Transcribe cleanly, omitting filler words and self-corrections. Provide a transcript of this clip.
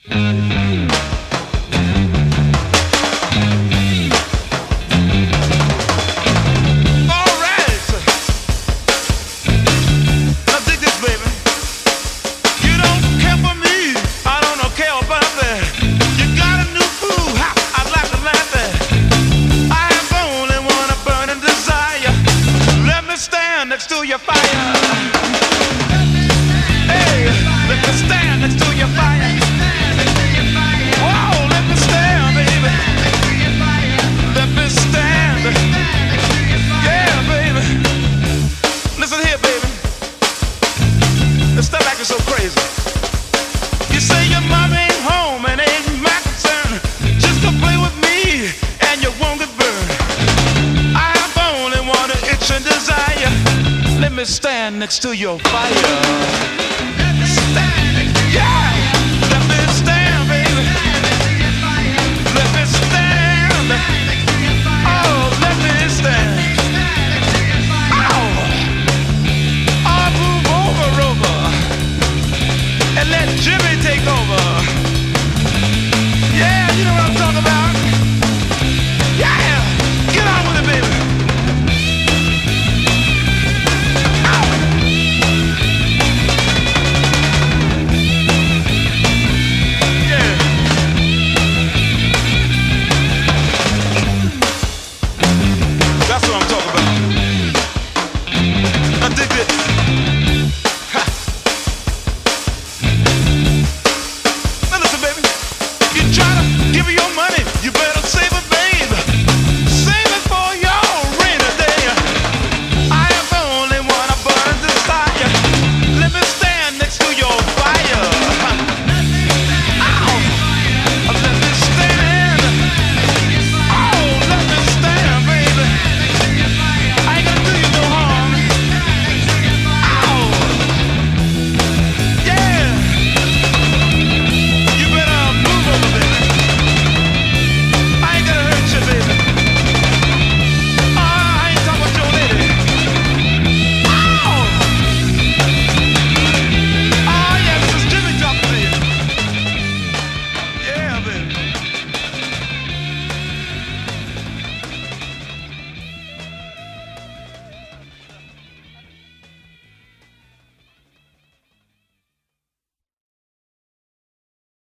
Next to your fire. Hey, let me stand next to your fire. Whoa, let me stand, baby. Let me stand. Yeah, baby. Listen here, baby. Let's stop acting so crazy. You say your mom ain't home and ain't my concern. Just to play with me and you won't get burned. I have only one itch and desire. Let me stand next to your fire.